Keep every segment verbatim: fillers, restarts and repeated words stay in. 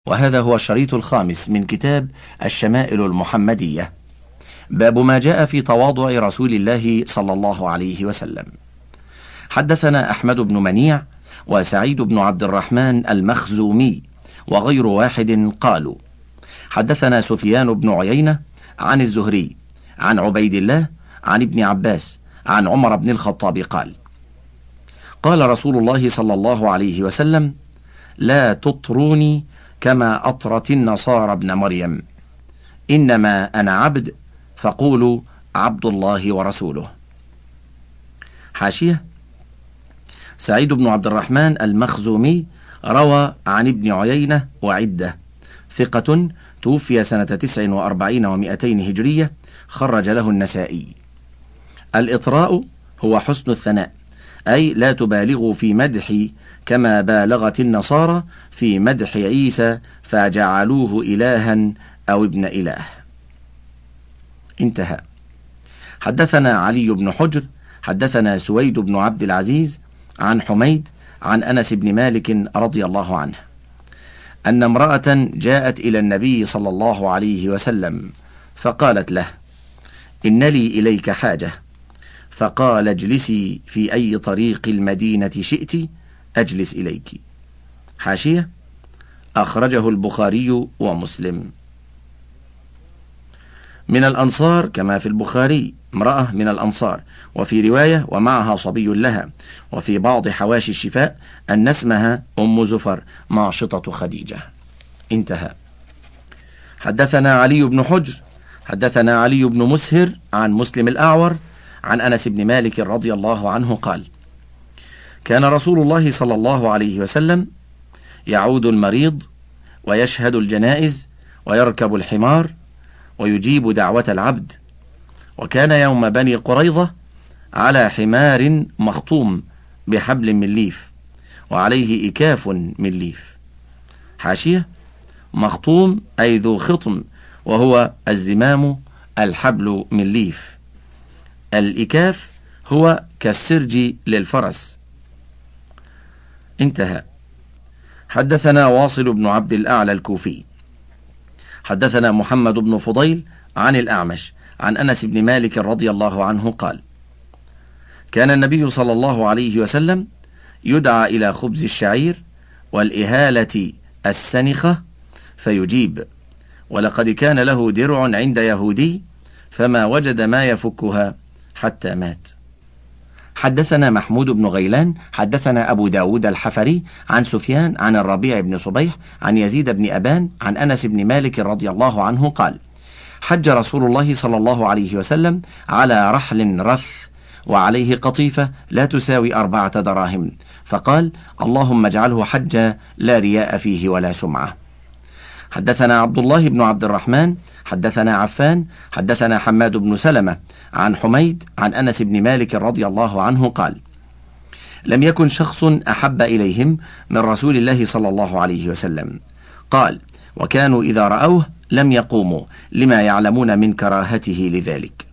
وهذا هو الشريط الخامس من كتاب الشمائل المحمدية، باب ما جاء في تواضع رسول الله صلى الله عليه وسلم. حدثنا أحمد بن منيع وسعيد بن عبد الرحمن المخزومي وغير واحد قالوا: حدثنا سفيان بن عيينة عن الزهري عن عبيد الله عن ابن عباس عن عمر بن الخطاب قال: قال رسول الله صلى الله عليه وسلم: لا تطروني كما أطرت النصارى ابن مريم، إنما أنا عبد فقولوا عبد الله ورسوله. حاشية: سعيد بن عبد الرحمن المخزومي روى عن ابن عيينة وعدة، ثقة، توفي سنة تسع وأربعين ومئتين هجرية، خرج له النسائي. الإطراء هو حسن الثناء، أي لا تبالغوا في مدحي كما بالغت النصارى في مدح عيسى فجعلوه إلها أو ابن إله. انتهى. حدثنا علي بن حجر حدثنا سويد بن عبد العزيز عن حميد عن أنس بن مالك رضي الله عنه أن امرأة جاءت إلى النبي صلى الله عليه وسلم فقالت له: إن لي إليك حاجة. فقال: اجلسي في أي طريق المدينة شئت أجلس إليك. حاشية: أخرجه البخاري ومسلم. من الأنصار كما في البخاري امرأة من الأنصار، وفي رواية ومعها صبي لها، وفي بعض حواشي الشفاء أن اسمها أم زفر ماشطة خديجة. انتهى. حدثنا علي بن حجر حدثنا علي بن مسهر عن مسلم الأعور عن أنس بن مالك رضي الله عنه قال: كان رسول الله صلى الله عليه وسلم يعود المريض ويشهد الجنائز ويركب الحمار ويجيب دعوة العبد. وكان يوم بني قريظة على حمار مخطوم بحبل من ليف وعليه إكاف من ليف. حاشية: مخطوم أي ذو خطم، وهو الزمام الحبل من ليف. الإكاف هو كالسرج للفرس. انتهى. حدثنا واصل بن عبد الأعلى الكوفي حدثنا محمد بن فضيل عن الأعمش عن أنس بن مالك رضي الله عنه قال: كان النبي صلى الله عليه وسلم يدعى إلى خبز الشعير والإهالة السنخة فيجيب، ولقد كان له درع عند يهودي فما وجد ما يفكها حتى مات. حدثنا محمود بن غيلان حدثنا أبو داود الحفري عن سفيان عن الربيع بن صبيح عن يزيد بن أبان عن أنس بن مالك رضي الله عنه قال: حج رسول الله صلى الله عليه وسلم على رحل رث وعليه قطيفة لا تساوي أربعة دراهم، فقال: اللهم اجعله حجا لا رياء فيه ولا سمعة. حدثنا عبد الله بن عبد الرحمن حدثنا عفان حدثنا حماد بن سلمة عن حميد عن أنس بن مالك رضي الله عنه قال: لم يكن شخص أحب إليهم من رسول الله صلى الله عليه وسلم. قال: وكانوا إذا رأوه لم يقوموا لما يعلمون من كراهته لذلك.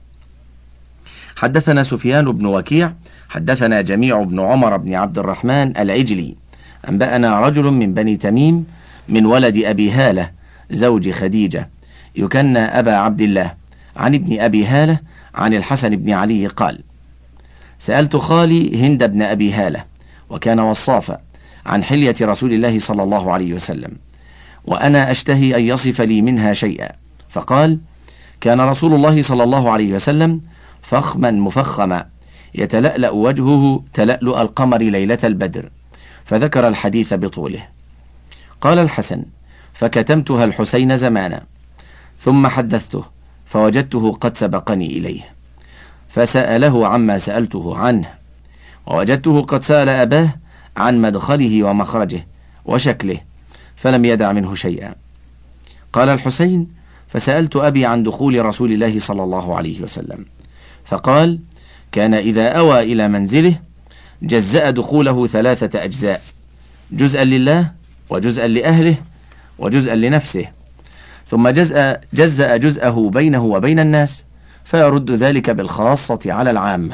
حدثنا سفيان بن وكيع حدثنا جميع بن عمر بن عبد الرحمن العجلي أنبأنا رجل من بني تميم من ولد أبي هالة زوج خديجة يكنى أبا عبد الله عن ابن أبي هالة عن الحسن بن علي قال: سألت خالي هند بن أبي هالة وكان وصافا عن حلية رسول الله صلى الله عليه وسلم، وأنا أشتهي أن يصف لي منها شيئا، فقال: كان رسول الله صلى الله عليه وسلم فخما مفخما يتلألأ وجهه تلألؤ القمر ليلة البدر، فذكر الحديث بطوله. قال الحسن: فكتمتها الحسين زمانا، ثم حدثته فوجدته قد سبقني إليه، فسأله عما سألته عنه، ووجدته قد سأل أباه عن مدخله ومخرجه وشكله فلم يدع منه شيئا. قال الحسين: فسألت أبي عن دخول رسول الله صلى الله عليه وسلم، فقال: كان إذا أوى إلى منزله جزأ دخوله ثلاثة أجزاء، جزءا لله وجزءا لأهله وجزءا لنفسه، ثم جزأ, جزأ جزءه بينه وبين الناس، فيرد ذلك بالخاصة على العامة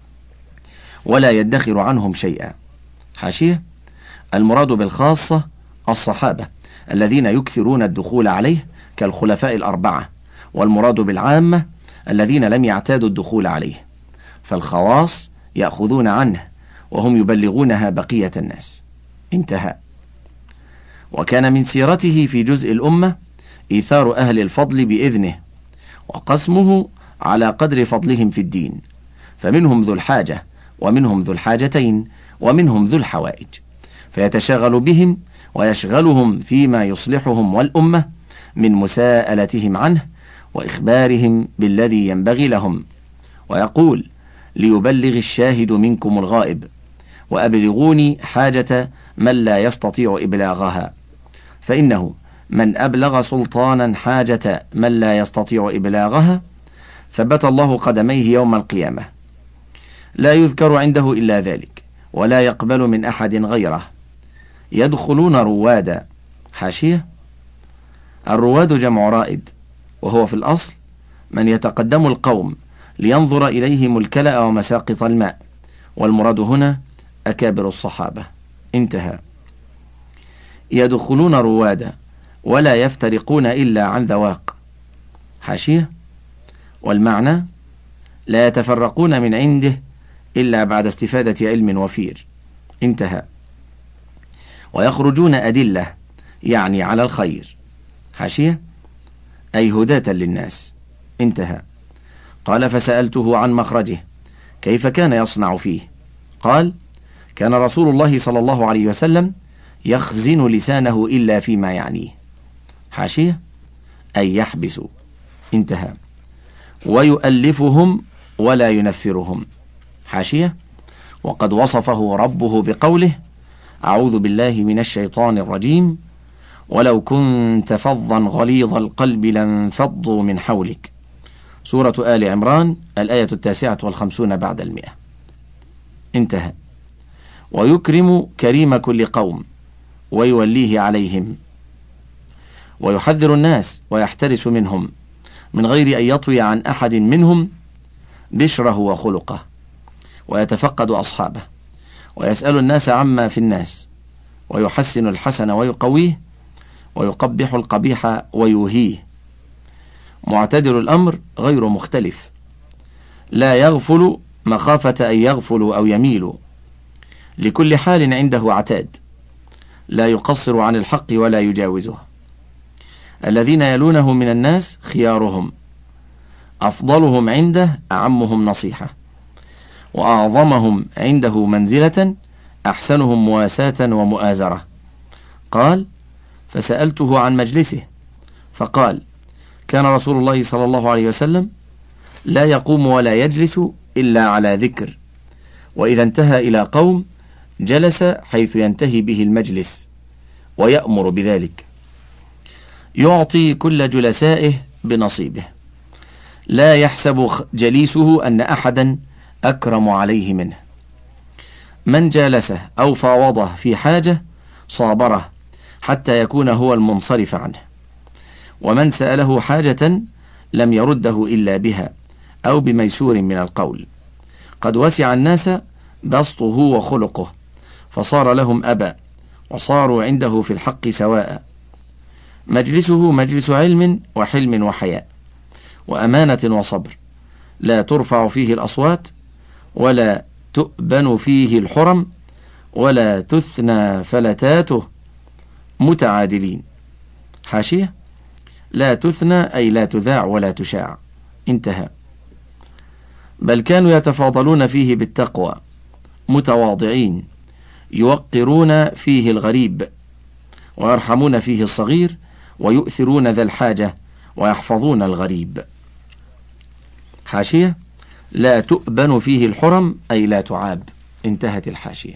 ولا يدخر عنهم شيئا. حاشية: المراد بالخاصة الصحابة الذين يكثرون الدخول عليه كالخلفاء الأربعة، والمراد بالعامة الذين لم يعتادوا الدخول عليه، فالخواص يأخذون عنه وهم يبلغونها بقية الناس. انتهى. وكان من سيرته في جزء الأمة إيثار أهل الفضل بإذنه، وقسمه على قدر فضلهم في الدين، فمنهم ذو الحاجة، ومنهم ذو الحاجتين، ومنهم ذو الحوائج، فيتشاغل بهم ويشغلهم فيما يصلحهم والأمة من مساءلتهم عنه وإخبارهم بالذي ينبغي لهم، ويقول: ليبلغ الشاهد منكم الغائب، وأبلغوني حاجة من لا يستطيع إبلاغها، فإنه من أبلغ سلطانا حاجة من لا يستطيع إبلاغها ثبت الله قدميه يوم القيامة، لا يذكر عنده إلا ذلك، ولا يقبل من أحد غيره. يدخلون روادا. حاشية: الرواد جمع رائد، وهو في الأصل من يتقدم القوم لينظر إليهم الكلأ ومساقط الماء، والمراد هنا أكابر الصحابة. انتهى. يدخلون روادا ولا يفترقون إلا عن ذواق. حاشية: والمعنى لا يتفرقون من عنده إلا بعد استفادة علم وفير. انتهى. ويخرجون أدلة، يعني على الخير. حاشية: أي هداة للناس. انتهى. قال: فسألته عن مخرجه، كيف كان يصنع فيه؟ قال: كان رسول الله صلى الله عليه وسلم يخزن لسانه إلا فيما يعنيه. حاشية: أي يحبس. انتهى. ويؤلفهم ولا ينفرهم. حاشية: وقد وصفه ربه بقوله: أعوذ بالله من الشيطان الرجيم، ولو كنت فظا غليظ القلب لانفضوا من حولك. سورة آل عمران الآية التاسعة والخمسون بعد المئة. انتهى. ويكرم كريم كل قوم ويوليه عليهم، ويحذر الناس ويحترس منهم من غير أن يطوي عن أحد منهم بشره وخلقه، ويتفقد أصحابه، ويسأل الناس عما في الناس، ويحسن الحسن ويقويه، ويقبح القبيح ويوهيه. معتدل الأمر غير مختلف، لا يغفل مخافة أن يغفلوا أو يميلوا، لكل حال عنده عتاد، لا يقصر عن الحق ولا يجاوزه. الذين يلونه من الناس خيارهم، أفضلهم عنده أعمهم نصيحة، وأعظمهم عنده منزلة أحسنهم مواساة ومؤازرة. قال: فسألته عن مجلسه فقال: كان رسول الله صلى الله عليه وسلم لا يقوم ولا يجلس إلا على ذكر، وإذا انتهى إلى قوم جلس حيث ينتهي به المجلس ويأمر بذلك، يعطي كل جلسائه بنصيبه، لا يحسب جليسه أن أحدا أكرم عليه منه. من جالسه أو فاوضه في حاجة صابره حتى يكون هو المنصرف عنه، ومن سأله حاجة لم يرده إلا بها أو بميسور من القول. قد وسع الناس بسطه وخلقه، فصار لهم أبا، وصاروا عنده في الحق سواء. مجلسه مجلس علم وحلم وحياء وأمانة وصبر، لا ترفع فيه الأصوات، ولا تؤبن فيه الحرم، ولا تثنى فلتاته متعادلين. حاشية: لا تثنى أي لا تذاع ولا تشاع. انتهى. بل كانوا يتفاضلون فيه بالتقوى، متواضعين، يوقرون فيه الغريب، ويرحمون فيه الصغير، ويؤثرون ذا الحاجة، ويحفظون الغريب. حاشية: لا تؤبن فيه الحرم أي لا تعاب. انتهت الحاشية.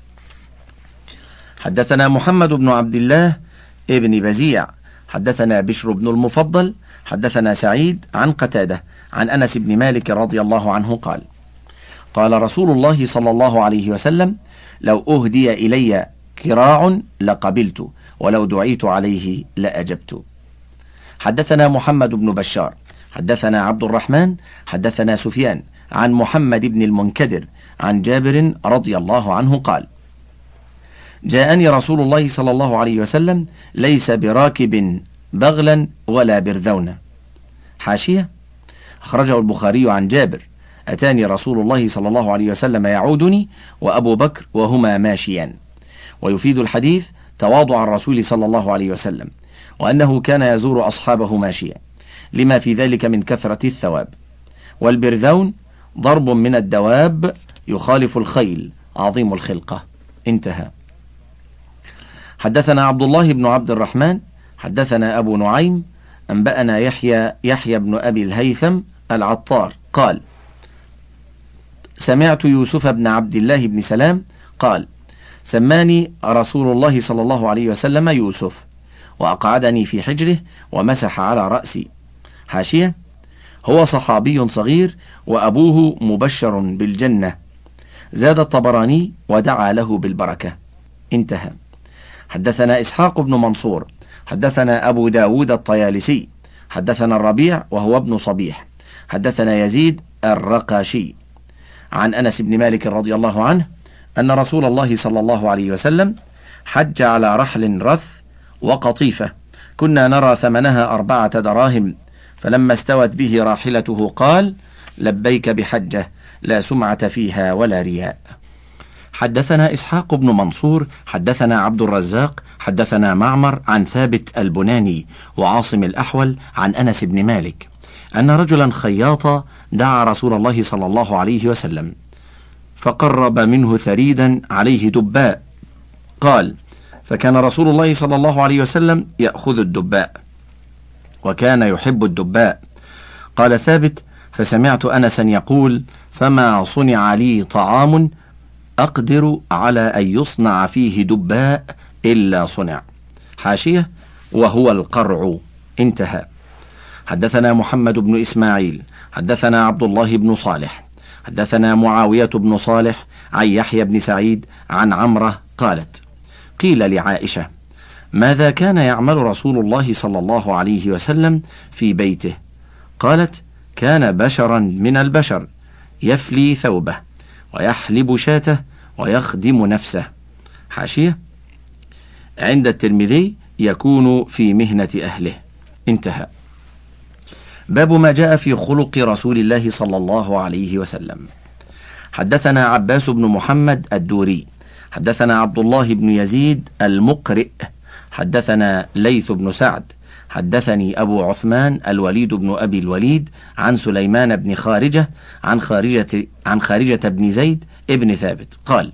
حدثنا محمد بن عبد الله ابن بزيع حدثنا بشر بن المفضل حدثنا سعيد عن قتادة عن أنس بن مالك رضي الله عنه قال: قال رسول الله صلى الله عليه وسلم: لو أهدي إلي كراع لقبلت، ولو دعيت عليه لأجبت. حدثنا محمد بن بشار حدثنا عبد الرحمن حدثنا سفيان عن محمد بن المنكدر عن جابر رضي الله عنه قال: جاءني رسول الله صلى الله عليه وسلم ليس براكب بغلا ولا برذونا. حاشية: أخرجه البخاري عن جابر: أتاني رسول الله صلى الله عليه وسلم يعودني وأبو بكر وهما ماشيان. ويفيد الحديث تواضع الرسول صلى الله عليه وسلم، وأنه كان يزور أصحابه ماشيا لما في ذلك من كثرة الثواب. والبرذون ضرب من الدواب يخالف الخيل عظيم الخلقة. انتهى. حدثنا عبد الله بن عبد الرحمن حدثنا أبو نعيم أنبأنا يحيى يحيى بن أبي الهيثم العطار قال: سمعت يوسف بن عبد الله بن سلام قال: سماني رسول الله صلى الله عليه وسلم يوسف، وأقعدني في حجره ومسح على رأسي. حاشية: هو صحابي صغير وأبوه مبشر بالجنة. زاد الطبراني: ودعا له بالبركة. انتهى. حدثنا إسحاق بن منصور حدثنا أبو داود الطيالسي حدثنا الربيع وهو ابن صبيح حدثنا يزيد الرقاشي عن أنس بن مالك رضي الله عنه أن رسول الله صلى الله عليه وسلم حج على رحل رث وقطيفة كنا نرى ثمنها أربعة دراهم، فلما استوت به راحلته قال: لبيك بحجة لا سمعة فيها ولا رياء. حدثنا إسحاق بن منصور حدثنا عبد الرزاق حدثنا معمر عن ثابت البناني وعاصم الأحول عن أنس بن مالك أن رجلا خياطا دعا رسول الله صلى الله عليه وسلم فقرب منه ثريدا عليه دباء. قال: فكان رسول الله صلى الله عليه وسلم يأخذ الدباء وكان يحب الدباء. قال ثابت: فسمعت أنسا يقول: فما صنع لي طعام أقدر على أن يصنع فيه دباء إلا صنع. حاشية: وهو القرع. انتهى. حدثنا محمد بن إسماعيل حدثنا عبد الله بن صالح حدثنا معاوية بن صالح عن يحيى بن سعيد عن عمرة قالت: قيل لعائشة: ماذا كان يعمل رسول الله صلى الله عليه وسلم في بيته؟ قالت: كان بشرا من البشر، يفلي ثوبه ويحلب شاته ويخدم نفسه. حاشية: عند الترمذي يكون في مهنة أهله. انتهى. باب ما جاء في خلق رسول الله صلى الله عليه وسلم. حدثنا عباس بن محمد الدوري حدثنا عبد الله بن يزيد المقرئ حدثنا ليث بن سعد حدثني أبو عثمان الوليد بن أبي الوليد عن سليمان بن خارجة عن خارجة عن خارجة بن زيد ابن ثابت قال: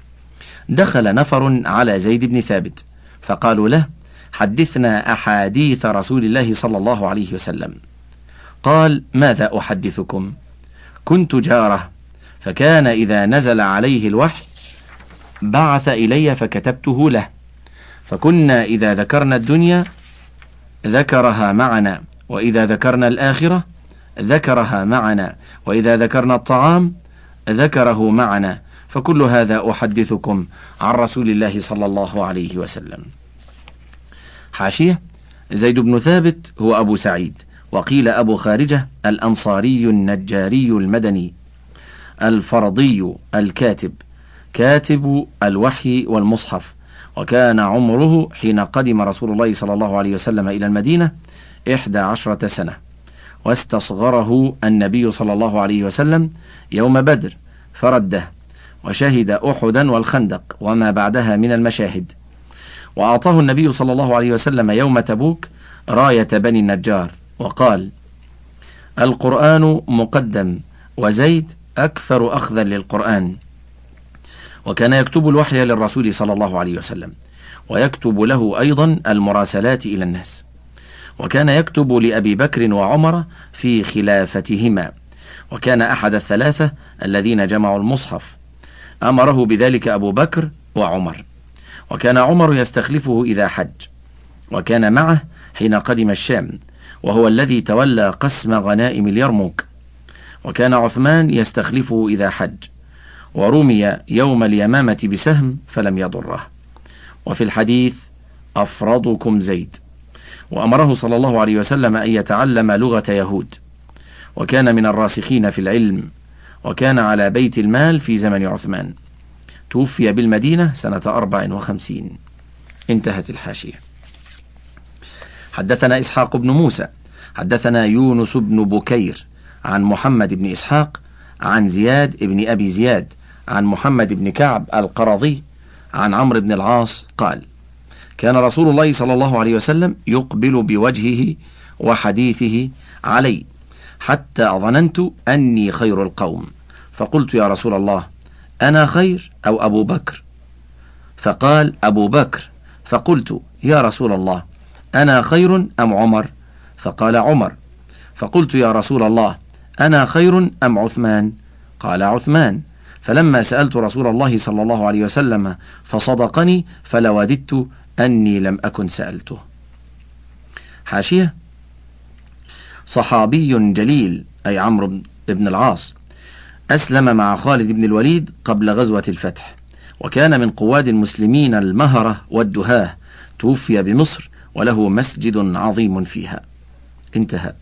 دخل نفر على زيد بن ثابت فقالوا له: حدثنا أحاديث رسول الله صلى الله عليه وسلم. قال: ماذا أحدثكم؟ كنت جاره، فكان إذا نزل عليه الوحي بعث إلي فكتبته له، فكنا إذا ذكرنا الدنيا ذكرها معنا، وإذا ذكرنا الآخرة ذكرها معنا، وإذا ذكرنا الطعام ذكره معنا، فكل هذا أحدثكم عن رسول الله صلى الله عليه وسلم. حاشية: زيد بن ثابت هو أبو سعيد، وقيل أبو خارجة الأنصاري النجاري المدني الفرضي الكاتب، كاتب الوحي والمصحف، وكان عمره حين قدم رسول الله صلى الله عليه وسلم إلى المدينة إحدى عشرة سنة، واستصغره النبي صلى الله عليه وسلم يوم بدر فرده، وشهد أحدا والخندق وما بعدها من المشاهد. وأعطاه النبي صلى الله عليه وسلم يوم تبوك راية بني النجار، وقال: القرآن مقدم، وزيد أكثر أخذا للقرآن. وكان يكتب الوحي للرسول صلى الله عليه وسلم، ويكتب له أيضا المراسلات إلى الناس. وكان يكتب لأبي بكر وعمر في خلافتهما، وكان أحد الثلاثة الذين جمعوا المصحف، أمره بذلك أبو بكر وعمر. وكان عمر يستخلفه إذا حج، وكان معه حين قدم الشام، وهو الذي تولى قسم غنائم اليرموك. وكان عثمان يستخلفه إذا حج، ورمي يوم اليمامة بسهم فلم يضره. وفي الحديث: أفرضكم زيد. وأمره صلى الله عليه وسلم أن يتعلم لغة يهود، وكان من الراسخين في العلم، وكان على بيت المال في زمن عثمان. توفي بالمدينة سنة أربع وخمسين. انتهت الحاشية. حدثنا إسحاق بن موسى حدثنا يونس بن بكير عن محمد بن إسحاق عن زياد بن أبي زياد عن محمد بن كعب القرظي عن عمرو بن العاص قال: كان رسول الله صلى الله عليه وسلم يقبل بوجهه وحديثه علي حتى ظننت أني خير القوم، فقلت: يا رسول الله، أنا خير أو أبو بكر؟ فقال: أبو بكر. فقلت: يا رسول الله، أنا خير أم عمر؟ فقال: عمر. فقلت: يا رسول الله، أنا خير أم عثمان؟ قال: عثمان. فلما سألت رسول الله صلى الله عليه وسلم فصدقني فلوددت أني لم أكن سألته. حاشية: صحابي جليل أي عمرو بن العاص أسلم مع خالد بن الوليد قبل غزوة الفتح، وكان من قواد المسلمين المهرة والدهاه، توفي بمصر وله مسجد عظيم فيها. انتهى.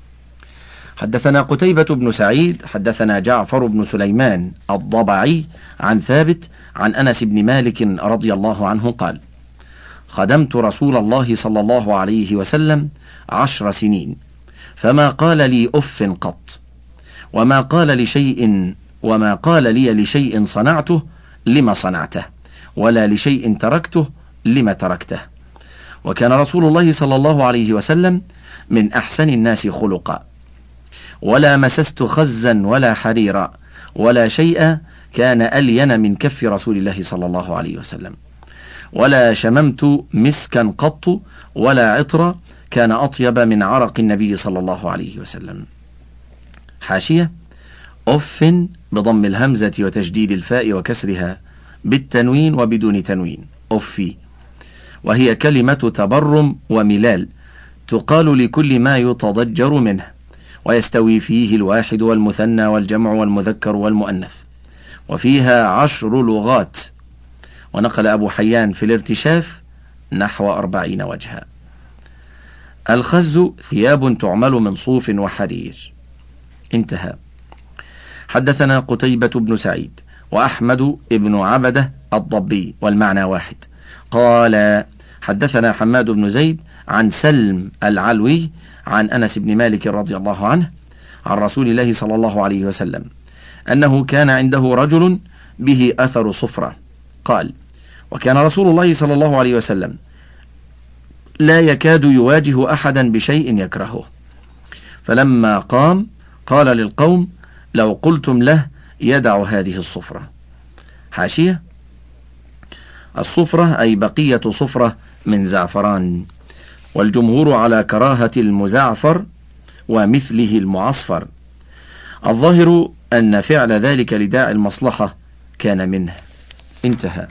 حدثنا قتيبة بن سعيد حدثنا جعفر بن سليمان الضبعي عن ثابت عن أنس بن مالك رضي الله عنه قال: خدمت رسول الله صلى الله عليه وسلم عشر سنين، فما قال لي أف قط، وما قال لشيء وما قال لي لشيء صنعته لما صنعته، ولا لشيء تركته لما تركته. وكان رسول الله صلى الله عليه وسلم من أحسن الناس خلقا، ولا مسست خزا ولا حريرا ولا شيء كان ألين من كف رسول الله صلى الله عليه وسلم، ولا شممت مسكا قط ولا عطر كان أطيب من عرق النبي صلى الله عليه وسلم. حاشية: أف بضم الهمزة وتشديد الفاء وكسرها بالتنوين وبدون تنوين، أفي، وهي كلمة تبرم وملال تقال لكل ما يتضجر منه، ويستوي فيه الواحد والمثنى والجمع والمذكر والمؤنث، وفيها عشر لغات. ونقل أبو حيان في الارتشاف نحو أربعين وجها. الخز ثياب تعمل من صوف وحرير. انتهى. حدثنا قتيبة بن سعيد وأحمد بن عبدة الضبي والمعنى واحد قال: حدثنا حماد بن زيد عن سلم العلوي عن أنس بن مالك رضي الله عنه عن رسول الله صلى الله عليه وسلم أنه كان عنده رجل به أثر صفرة. قال: وكان رسول الله صلى الله عليه وسلم لا يكاد يواجه أحدا بشيء يكرهه، فلما قام قال للقوم: لو قلتم له يدع هذه الصفرة. حاشية: الصفرة أي بقية صفرة من زعفران، والجمهور على كراهة المزعفر ومثله المعصفر. الظاهر أن فعل ذلك لداعي المصلحة كان منه. انتهى.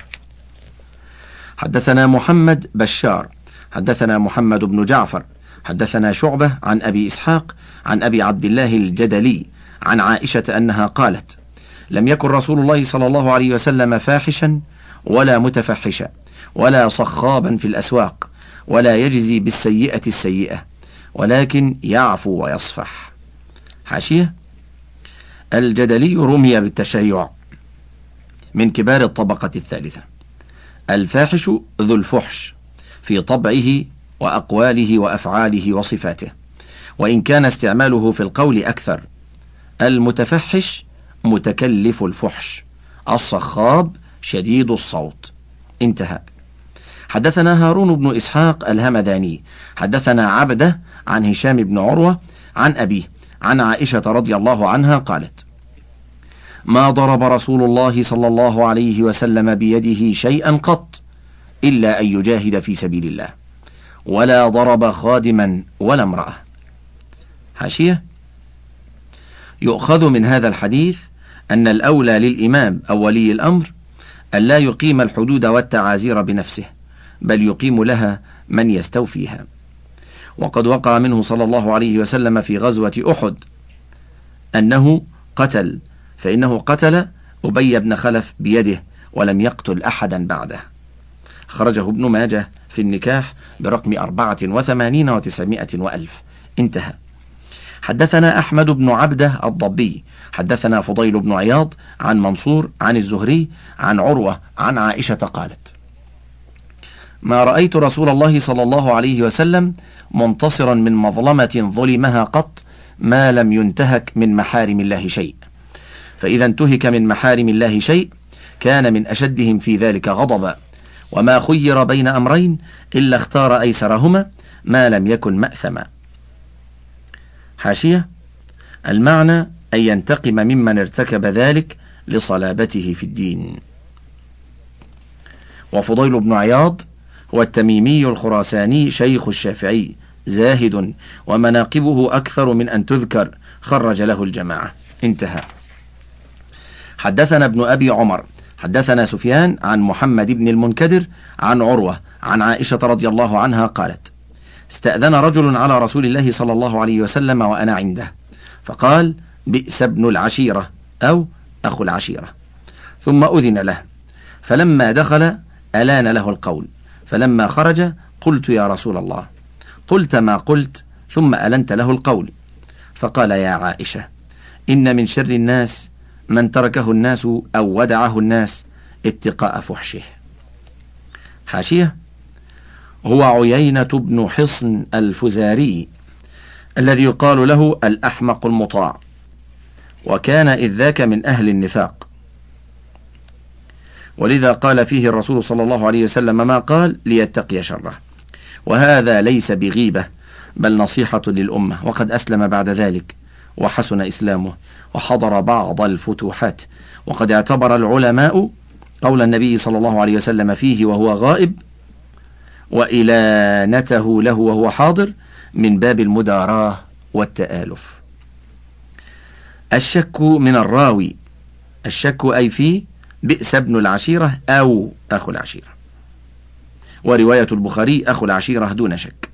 حدثنا محمد بشار حدثنا محمد بن جعفر حدثنا شعبة عن أبي إسحاق عن أبي عبد الله الجدلي عن عائشة أنها قالت: لم يكن رسول الله صلى الله عليه وسلم فاحشا ولا متفحشا ولا صخابا في الأسواق، ولا يجزي بالسيئة السيئة، ولكن يعفو ويصفح. حاشية: الجدلي رمي بالتشيع، من كبار الطبقة الثالثة. الفاحش ذو الفحش في طبعه وأقواله وأفعاله وصفاته، وإن كان استعماله في القول أكثر. المتفحش متكلف الفحش، الصخاب شديد الصوت. انتهى. حدثنا هارون بن إسحاق الهمداني حدثنا عبده عن هشام بن عروة عن أبيه عن عائشة رضي الله عنها قالت: ما ضرب رسول الله صلى الله عليه وسلم بيده شيئا قط إلا أن يجاهد في سبيل الله، ولا ضرب خادما ولا امرأة. حاشية: يؤخذ من هذا الحديث أن الأولى للإمام أو ولي الأمر أن لا يقيم الحدود والتعازير بنفسه، بل يقيم لها من يستوفيها. وقد وقع منه صلى الله عليه وسلم في غزوة أحد أنه قتل، فإنه قتل أبي بن خلف بيده ولم يقتل أحدا بعده. خرجه ابن ماجه في النكاح برقم أربعة وثمانين وتسعمائة وألف. انتهى. حدثنا أحمد بن عبده الضبي حدثنا فضيل بن عياض عن منصور عن الزهري عن عروة عن عائشة قالت: ما رأيت رسول الله صلى الله عليه وسلم منتصرا من مظلمة ظلمها قط ما لم ينتهك من محارم الله شيء، فإذا انتهك من محارم الله شيء كان من أشدهم في ذلك غضبا، وما خير بين أمرين إلا اختار أيسرهما ما لم يكن مأثما. حاشية: المعنى أن ينتقم ممن ارتكب ذلك لصلابته في الدين. وفضيل بن عياض هو التميمي الخراساني شيخ الشافعي، زاهد ومناقبه أكثر من أن تذكر، خرج له الجماعة. انتهى. حدثنا ابن أبي عمر حدثنا سفيان عن محمد بن المنكدر عن عروة عن عائشة رضي الله عنها قالت: استأذن رجل على رسول الله صلى الله عليه وسلم وأنا عنده، فقال: بئس ابن العشيرة أو أخو العشيرة، ثم أذن له، فلما دخل ألان له القول، فلما خرج قلت: يا رسول الله، قلت ما قلت ثم ألنت له القول. فقال: يا عائشة، إن من شر الناس من تركه الناس أو ودعه الناس اتقاء فحشه. حاشية: هو عيينة بن حصن الفزاري الذي يقال له الأحمق المطاع، وكان إذ ذاك من أهل النفاق، ولذا قال فيه الرسول صلى الله عليه وسلم ما قال ليتقي شره، وهذا ليس بغيبة بل نصيحة للأمة، وقد أسلم بعد ذلك وحسن إسلامه وحضر بعض الفتوحات، وقد اعتبر العلماء قول النبي صلى الله عليه وسلم فيه وهو غائب وإلانته له وهو حاضر من باب المداراة والتآلف. الشك من الراوي، الشك أي فيه بئس ابن العشيرة أو أخو العشيرة، ورواية البخاري أخو العشيرة دون شك.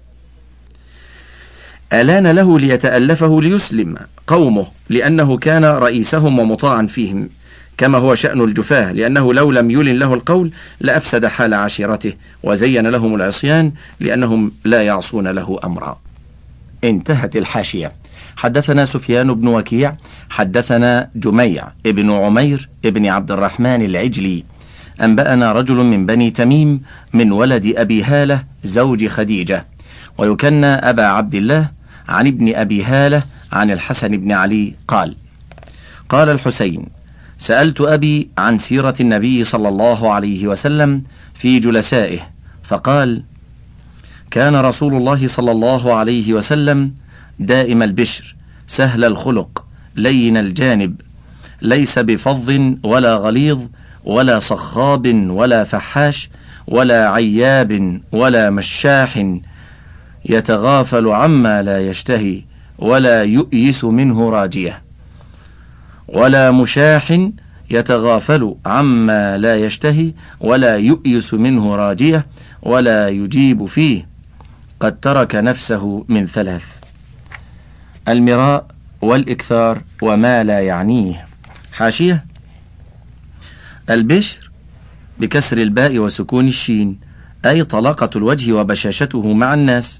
ألان له ليتألفه ليسلم قومه لأنه كان رئيسهم ومطاعا فيهم، كما هو شأن الجفاه، لأنه لو لم يلن له القول لأفسد حال عشيرته وزين لهم العصيان لأنهم لا يعصون له أمرا. انتهت الحاشية. حدثنا سفيان بن وكيع حدثنا جميع ابن عمير ابن عبد الرحمن العجلي أنبأنا رجل من بني تميم من ولد أبي هالة زوج خديجة، ويكنى أبا عبد الله، عن ابن أبي هالة عن الحسن بن علي قال: قال الحسين: سألت أبي عن سيرة النبي صلى الله عليه وسلم في جلسائه، فقال: كان رسول الله صلى الله عليه وسلم دائم البشر، سهل الخلق، لين الجانب، ليس بفظ ولا غليظ ولا صخاب ولا فحاش ولا عياب ولا مشاح، يتغافل عما لا يشتهي ولا يؤيس منه راجية، ولا مشاح يتغافل عما لا يشتهي ولا يؤيس منه راجية، ولا يجيب فيه، قد ترك نفسه من ثلاث: المراء والإكثار وما لا يعنيه. حاشية: البشر بكسر الباء وسكون الشين، أي طلاقة الوجه وبشاشته مع الناس.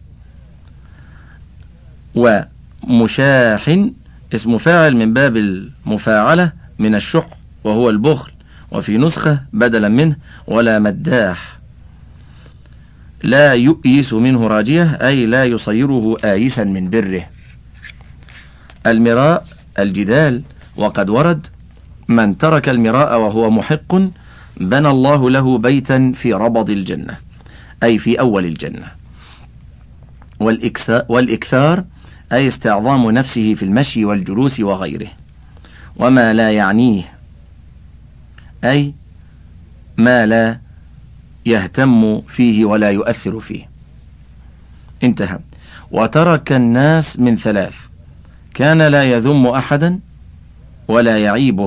ومشاح اسم فاعل من باب المفاعلة من الشح وهو البخل، وفي نسخة بدلا منه: ولا مداح، لا يؤيس منه راجية، أي لا يصيره آيسا من بره. المراء الجدال، وقد ورد: من ترك المراء وهو محق بنى الله له بيتا في ربض الجنة، أي في أول الجنة. والإكثار أي استعظام نفسه في المشي والجلوس وغيره. وما لا يعنيه أي ما لا يهتم فيه ولا يؤثر فيه. انتهى. وترك الناس من ثلاث: كان لا يذم أحدا ولا يعيبه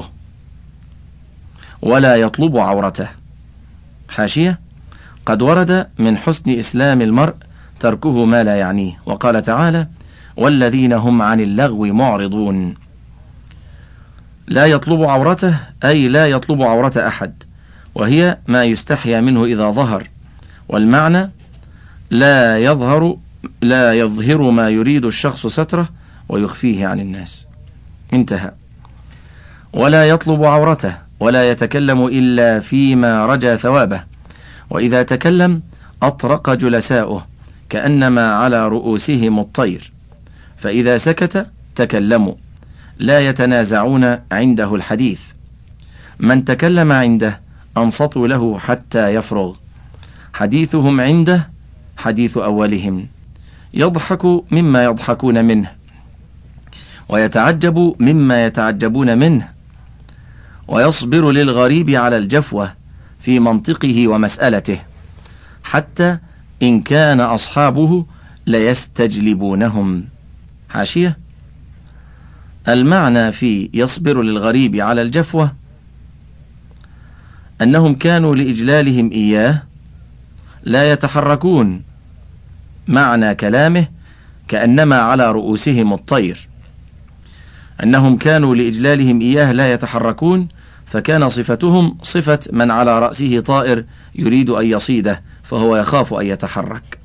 ولا يطلب عورته. حاشية: قد ورد من حسن إسلام المرء تركه ما لا يعنيه، وقال تعالى: والذين هم عن اللغو معرضون. لا يطلب عورته أي لا يطلب عورة أحد، وهي ما يستحيا منه إذا ظهر، والمعنى لا يظهر لا يظهر ما يريد الشخص ستره ويخفيه عن الناس. انتهى. ولا يطلب عورته ولا يتكلم إلا فيما رجى ثوابه، وإذا تكلم أطرق جلساؤه كأنما على رؤوسهم الطير، فإذا سكت تكلموا، لا يتنازعون عنده الحديث. من تكلم عنده أنصتوا له حتى يفرغ. حديثهم عنده حديث أولهم، يضحك مما يضحكون منه، ويتعجب مما يتعجبون منه، ويصبر للغريب على الجفوة في منطقه ومسألته، حتى إن كان أصحابه ليستجلبونهم. حاشية: المعنى في يصبر للغريب على الجفوة أنهم كانوا لإجلالهم إياه لا يتحركون، معنى كلامه كأنما على رؤوسهم الطير، أنهم كانوا لإجلالهم إياه لا يتحركون، فكان صفتهم صفة من على رأسه طائر يريد أن يصيده فهو يخاف أن يتحرك.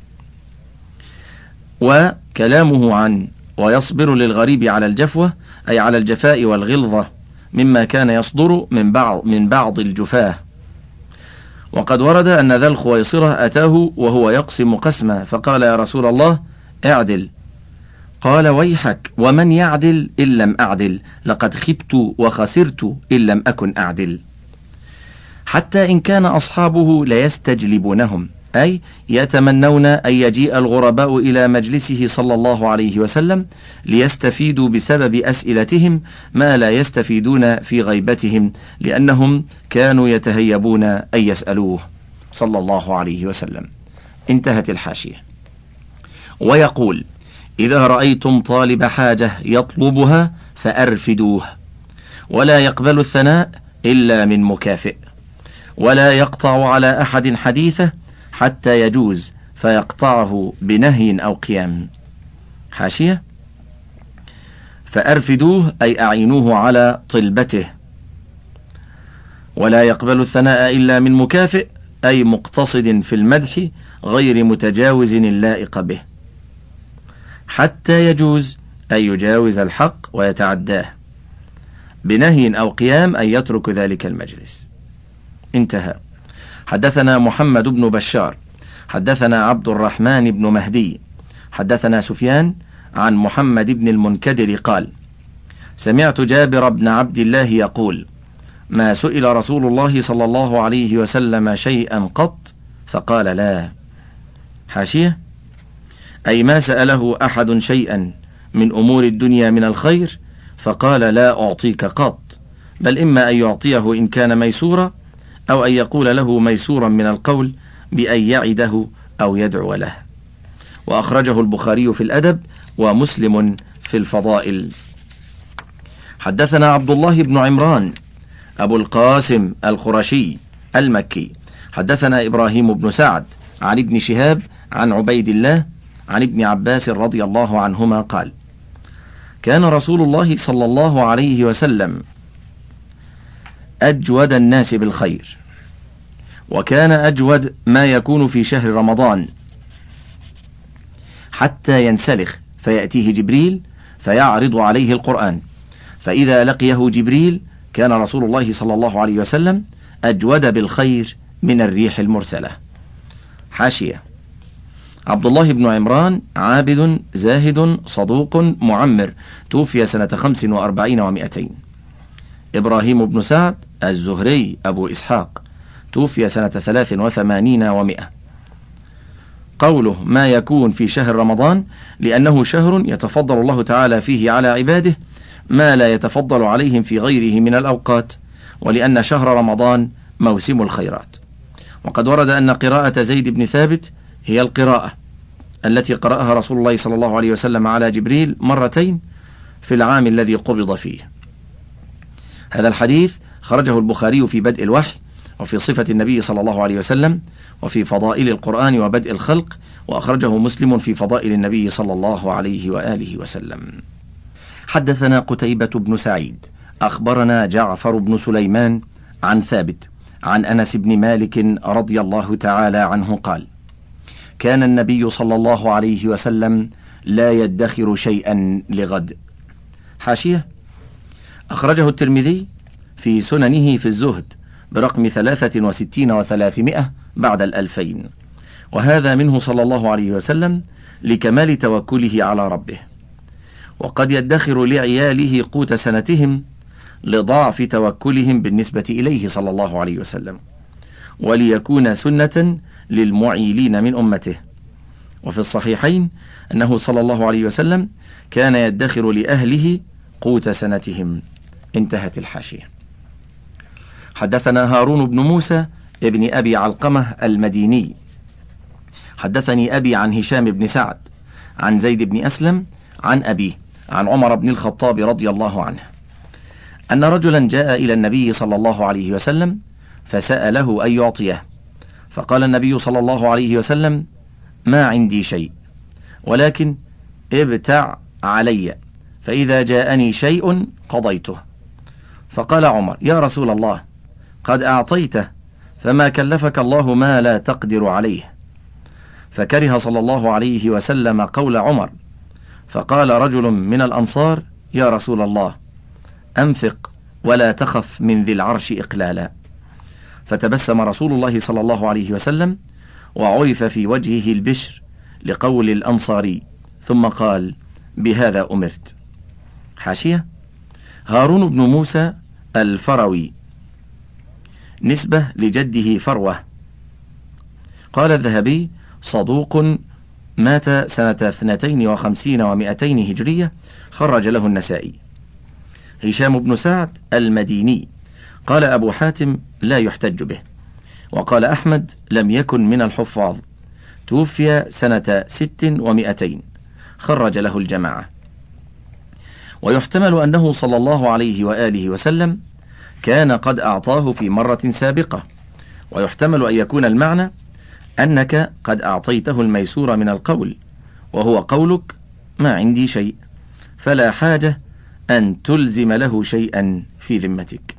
وكلامه عن ويصبر للغريب على الجفوة أي على الجفاء والغلظة مما كان يصدر من بعض من بعض الجفاه. وقد ورد أن ذا الخويصرة أتاه وهو يقسم قسما فقال: يا رسول الله اعدل. قال: ويحك، ومن يعدل إن لم أعدل؟ لقد خبت وخسرت إن لم أكن أعدل. حتى إن كان أصحابه ليستجلبونهم، أي يتمنون أن يجيء الغرباء إلى مجلسه صلى الله عليه وسلم ليستفيدوا بسبب أسئلتهم ما لا يستفيدون في غيبتهم، لأنهم كانوا يتهيبون أن يسألوه صلى الله عليه وسلم. انتهت الحاشية. ويقول: إذا رأيتم طالب حاجة يطلبها فأرفدوه، ولا يقبل الثناء إلا من مكافئ، ولا يقطع على أحد حديثه حتى يجوز فيقطعه بنهي أو قيام. حاشية: فأرفدوه أي أعينوه على طلبته، ولا يقبل الثناء إلا من مكافئ أي مقتصد في المدح غير متجاوز اللائق به، حتى يجوز أي يجاوز الحق ويتعداه، بنهي أو قيام أن يترك ذلك المجلس. انتهى. حدثنا محمد بن بشار حدثنا عبد الرحمن بن مهدي حدثنا سفيان عن محمد بن المنكدر قال: سمعت جابر بن عبد الله يقول: ما سئل رسول الله صلى الله عليه وسلم شيئا قط فقال لا. حاشية: أي ما سأله أحد شيئا من أمور الدنيا من الخير فقال لا أعطيك قط، بل إما أن يعطيه إن كان ميسورا، أو أن يقول له ميسورا من القول بأن يعده أو يدعو له. وأخرجه البخاري في الأدب ومسلم في الفضائل. حدثنا عبد الله بن عمران أبو القاسم القرشي المكي حدثنا إبراهيم بن سعد عن ابن شهاب عن عبيد الله عن ابن عباس رضي الله عنهما قال: كان رسول الله صلى الله عليه وسلم أجود الناس بالخير، وكان أجود ما يكون في شهر رمضان، حتى ينسلخ فيأتيه جبريل فيعرض عليه القرآن، فإذا لقيه جبريل كان رسول الله صلى الله عليه وسلم أجود بالخير من الريح المرسلة. حاشية: عبد الله بن عمران عابد زاهد صدوق معمر، توفي سنة خمس وأربعين ومائتين. إبراهيم بن سعد الزهري أبو إسحاق، توفي سنة ثلاث وثمانين ومائة. قوله ما يكون في شهر رمضان لأنه شهر يتفضل الله تعالى فيه على عباده ما لا يتفضل عليهم في غيره من الأوقات، ولأن شهر رمضان موسم الخيرات. وقد ورد أن قراءة زيد بن ثابت هي القراءة التي قرأها رسول الله صلى الله عليه وسلم على جبريل مرتين في العام الذي قبض فيه. هذا الحديث خرجه البخاري في بدء الوحي، وفي صفة النبي صلى الله عليه وسلم، وفي فضائل القرآن وبدء الخلق، وأخرجه مسلم في فضائل النبي صلى الله عليه وآله وسلم. حدثنا قتيبة بن سعيد أخبرنا جعفر بن سليمان عن ثابت عن أنس بن مالك رضي الله تعالى عنه قال: كان النبي صلى الله عليه وسلم لا يدخر شيئا لغد. حاشية: أخرجه الترمذي في سننه في الزهد برقم ثلاثة وستين وثلاثمائة بعد الألفين، وهذا منه صلى الله عليه وسلم لكمال توكله على ربه. وقد يدخر لعياله قوت سنتهم لضعف توكلهم بالنسبة إليه صلى الله عليه وسلم، وليكون سنة للمعيلين من أمته. وفي الصحيحين أنه صلى الله عليه وسلم كان يدخر لأهله قوت سنتهم. انتهت الحاشية. حدثنا هارون بن موسى ابن أبي علقمة المديني حدثني أبي عن هشام بن سعد عن زيد بن أسلم عن أبيه عن عمر بن الخطاب رضي الله عنه أن رجلا جاء إلى النبي صلى الله عليه وسلم فسأله أن يعطيه، فقال النبي صلى الله عليه وسلم: ما عندي شيء، ولكن ابتع علي، فإذا جاءني شيء قضيته. فقال عمر: يا رسول الله، قد أعطيته، فما كلفك الله ما لا تقدر عليه. فكره صلى الله عليه وسلم قول عمر، فقال رجل من الأنصار: يا رسول الله، أنفق ولا تخف من ذي العرش إقلالا. فتبسم رسول الله صلى الله عليه وسلم، وعرف في وجهه البشر لقول الأنصاري، ثم قال: بهذا أمرت. حاشية: هارون بن موسى الفروي نسبة لجده فروة. قال الذهبي: صدوق، مات سنة اثنتين وخمسين ومائتين هجرية، خرج له النسائي. هشام بن سعد المديني قال أبو حاتم: لا يحتج به. وقال أحمد: لم يكن من الحفاظ، توفي سنة ست ومائتين، خرج له الجماعة. ويحتمل أنه صلى الله عليه وآله وسلم كان قد أعطاه في مرة سابقة، ويحتمل أن يكون المعنى أنك قد أعطيته الميسور من القول، وهو قولك: ما عندي شيء، فلا حاجة أن تلزم له شيئا في ذمتك.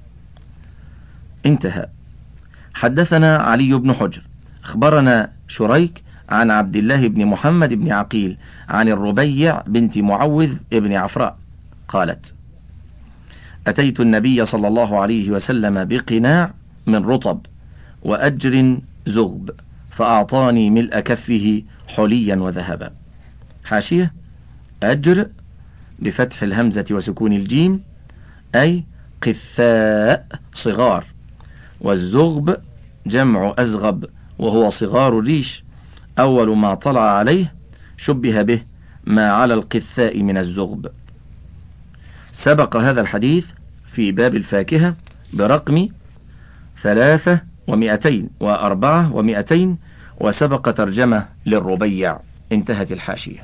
انتهى. حدثنا علي بن حجر أخبرنا شريك عن عبد الله بن محمد بن عقيل عن الربيع بنت معوذ بن عفراء قالت: أتيت النبي صلى الله عليه وسلم بقناع من رطب وأجر زغب، فأعطاني ملء كفه حليا وذهبا. حاشية: أجر بفتح الهمزة وسكون الجيم أي قثاء صغار، والزغب جمع أزغب وهو صغار الريش، أول ما طلع عليه شبه به ما على القثاء من الزغب. سبق هذا الحديث في باب الفاكهة برقم ثلاثة ومائتين وأربعة ومائتين، وسبق ترجمة للربيع. انتهت الحاشية.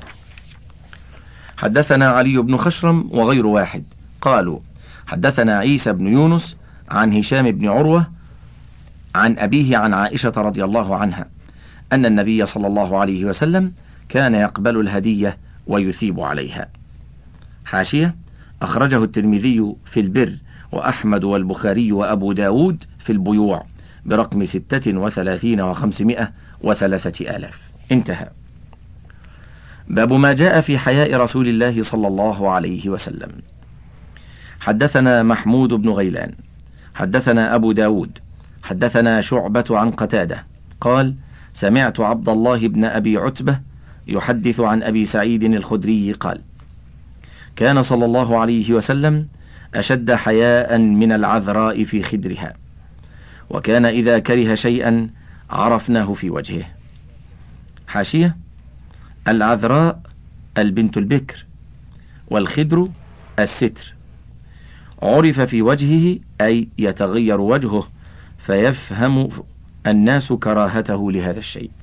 حدثنا علي بن خشرم وغير واحد قالوا: حدثنا عيسى بن يونس عن هشام بن عروة عن أبيه عن عائشة رضي الله عنها أن النبي صلى الله عليه وسلم كان يقبل الهدية ويثيب عليها. حاشية: أخرجه الترمذي في البر، وأحمد والبخاري وأبو داود في البيوع برقم ستة وثلاثين وخمسمائة وثلاثة آلاف. انتهى. باب ما جاء في حياء رسول الله صلى الله عليه وسلم. حدثنا محمود بن غيلان حدثنا أبو داود حدثنا شعبة عن قتادة قال: سمعت عبد الله بن أبي عتبة يحدث عن أبي سعيد الخدري قال: كان صلى الله عليه وسلم أشد حياء من العذراء في خدرها، وكان إذا كره شيئا عرفناه في وجهه. حاشية: العذراء البنت البكر، والخدر الستر. عرف في وجهه أي يتغير وجهه فيفهم الناس كراهته لهذا الشيء.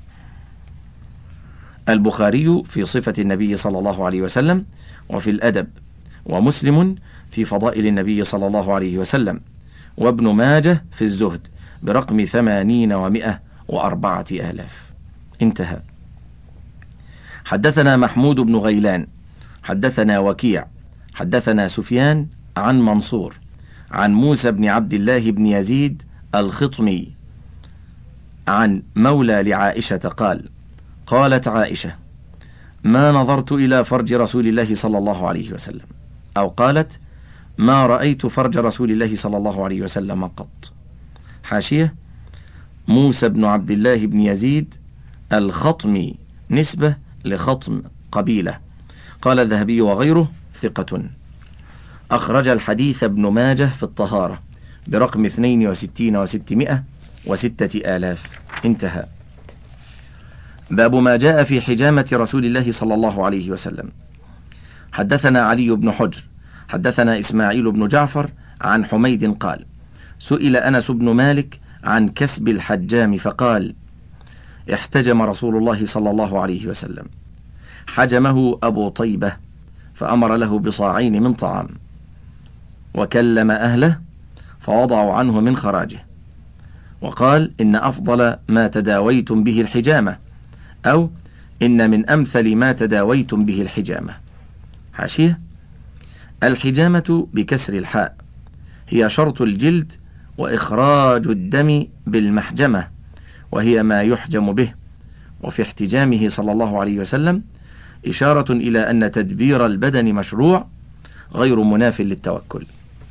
البخاري في صفة النبي صلى الله عليه وسلم وفي الأدب، ومسلم في فضائل النبي صلى الله عليه وسلم، وابن ماجه في الزهد برقم ثمانين ومائة وأربعة آلاف. انتهى. حدثنا محمود بن غيلان حدثنا وكيع حدثنا سفيان عن منصور عن موسى بن عبد الله بن يزيد الخطمي عن مولى لعائشة قال: قالت عائشة: ما نظرت إلى فرج رسول الله صلى الله عليه وسلم، أو قالت ما رأيت فرج رسول الله صلى الله عليه وسلم قط. حاشية: موسى بن عبد الله بن يزيد الخطمي نسبة لخطم قبيلة. قال الذهبي وغيره ثقة. أخرج الحديث ابن ماجه في الطهارة برقم اثنين وستين وستمائة وستة آلاف. انتهى. باب ما جاء في حجامة رسول الله صلى الله عليه وسلم. حدثنا علي بن حجر حدثنا إسماعيل بن جعفر عن حميد قال: سئل أنس بن مالك عن كسب الحجام فقال: احتجم رسول الله صلى الله عليه وسلم، حجمه أبو طيبة فأمر له بصاعين من طعام، وكلم أهله فوضعوا عنه من خراجه، وقال: إن أفضل ما تداويتم به الحجامة، أو إن من أمثل ما تداويتم به الحجامة. حاشية: الحجامة بكسر الحاء هي شرط الجلد وإخراج الدم بالمحجمة، وهي ما يحجم به. وفي احتجامه صلى الله عليه وسلم إشارة إلى أن تدبير البدن مشروع غير مناف للتوكل.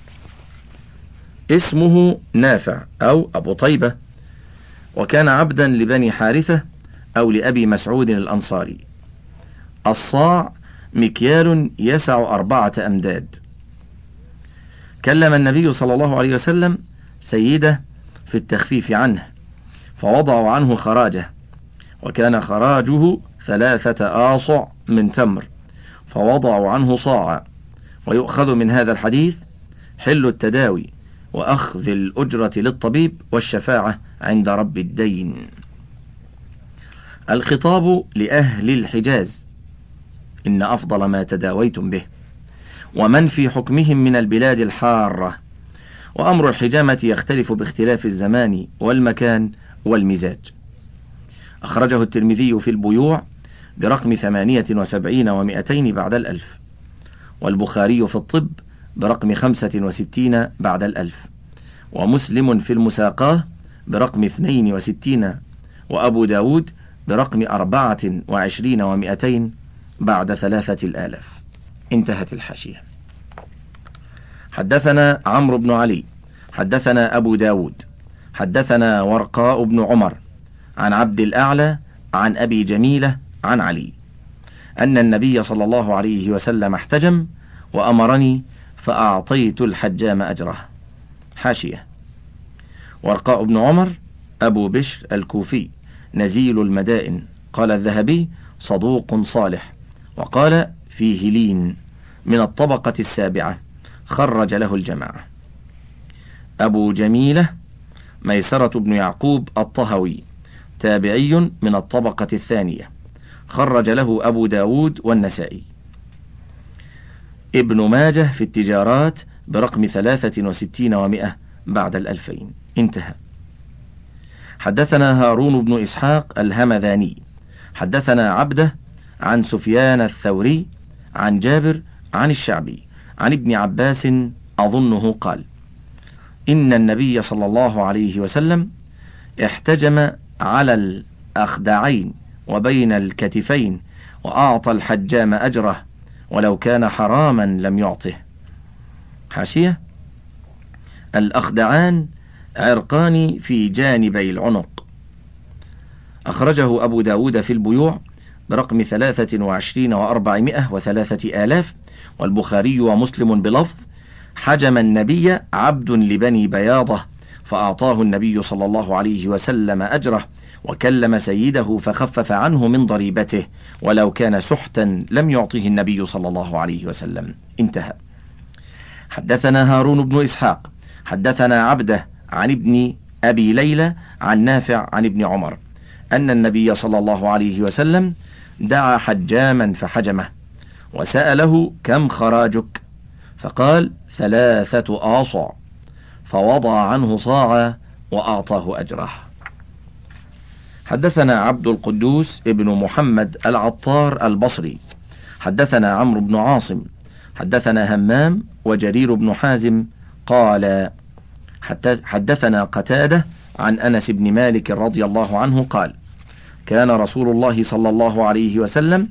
اسمه نافع أو أبو طيبة، وكان عبدا لبني حارثة أو لأبي مسعود الأنصاري. الصاع مكيال يسع أربعة أمداد. كلم النبي صلى الله عليه وسلم سيده في التخفيف عنه فوضعوا عنه خراجه، وكان خراجه ثلاثة آصع من تمر فوضعوا عنه صاعا. ويؤخذ من هذا الحديث حل التداوي وأخذ الأجرة للطبيب والشفاعة عند رب الدين. الخطاب لأهل الحجاز: إن أفضل ما تداويتم به، ومن في حكمهم من البلاد الحارة. وأمر الحجامة يختلف باختلاف الزمان والمكان والمزاج. أخرجه الترمذي في البيوع برقم ثمانية وسبعين ومئتين بعد الألف، والبخاري في الطب برقم خمسة وستين بعد الألف، ومسلم في المساقاه برقم اثنين وستين، وأبو داود برقم أربعة وعشرين ومئتين بعد ثلاثة الآلاف. انتهت الحاشية. حدثنا عمرو بن علي حدثنا أبو داود حدثنا ورقاء بن عمر عن عبد الأعلى عن أبي جميلة عن علي أن النبي صلى الله عليه وسلم احتجم وأمرني فأعطيت الحجام أجره. حاشية: ورقاء بن عمر أبو بشر الكوفي نزيل المدائن. قال الذهبي: صدوق صالح. وقال: فيه لين، من الطبقة السابعة، خرج له الجماعة. أبو جميلة ميسرة بن يعقوب الطهوي، تابعي من الطبقة الثانية، خرج له أبو داود والنسائي. ابن ماجه في التجارات برقم ثلاثة وستين ومئة بعد الألفين. انتهى. حدثنا هارون بن إسحاق الهمذاني حدثنا عبده عن سفيان الثوري عن جابر عن الشعبي عن ابن عباس أظنه قال: إن النبي صلى الله عليه وسلم احتجم على الأخدعين وبين الكتفين وأعطى الحجام أجره، ولو كان حراما لم يعطه. حاشية: الأخدعان عرقان في جانبي العنق. أخرجه أبو داود في البيوع برقم ثلاثة وعشرين وأربعمائة وثلاثة آلاف، والبخاري ومسلم بلفظ: حجم النبي عبد لبني بياضة فأعطاه النبي صلى الله عليه وسلم أجره، وكلم سيده فخفف عنه من ضريبته، ولو كان سحتا لم يعطه النبي صلى الله عليه وسلم. انتهى. حدثنا هارون بن إسحاق حدثنا عبده عن ابن أبي ليلى عن نافع عن ابن عمر أن النبي صلى الله عليه وسلم دعا حجاما فحجمه وسأله: كم خراجك؟ فقال: ثلاثة آصع، فوضع عنه صاعا وأعطاه أجره. حدثنا عبد القدوس ابن محمد العطار البصري حدثنا عمرو بن عاصم حدثنا همام وجرير بن حازم قال: حدثنا قتادة عن أنس بن مالك رضي الله عنه قال: كان رسول الله صلى الله عليه وسلم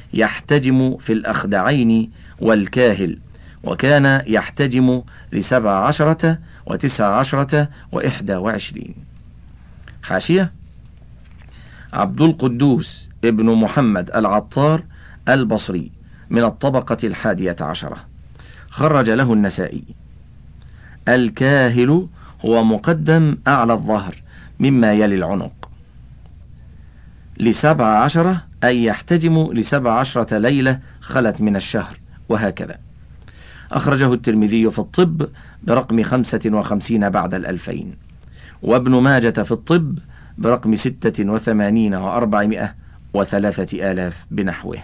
يحتجم في الأخدعين والكاهل، وكان يحتجم لسبع عشرة وتسع عشرة وإحدى وعشرين. حاشية: عبد القدوس ابن محمد العطار البصري من الطبقة الحادية عشرة، خرج له النسائي. الكاهل هو مقدم أعلى الظهر مما يلي العنق. لسبع عشرة أي يحتجم لسبع عشرة ليلة خلت من الشهر، وهكذا. أخرجه الترمذي في الطب برقم خمسة وخمسين بعد الألفين، وابن ماجة في الطب برقم ستة وثمانين وأربعمائة وثلاثة آلاف بنحوه.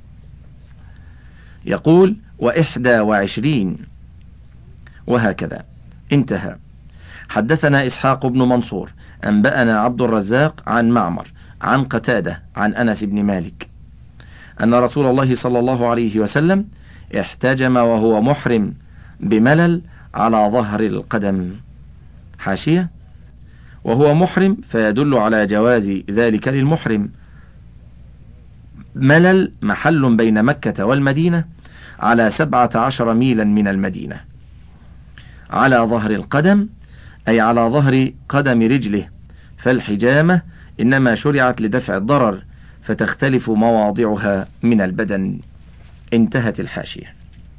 يقول: وإحدى وعشرين، وهكذا. انتهى. حدثنا إسحاق بن منصور أنبأنا عبد الرزاق عن معمر عن قتادة عن أنس بن مالك أن رسول الله صلى الله عليه وسلم احتجم وهو محرم بملل على ظهر القدم. حاشية: وهو محرم فيدل على جواز ذلك للمحرم. ملل محل بين مكة والمدينة على سبعة عشر ميلا من المدينة. على ظهر القدم أي على ظهر قدم رجله، فالحجامة إنما شرعت لدفع الضرر، فتختلف مواضعها من البدن. انتهت الحاشية.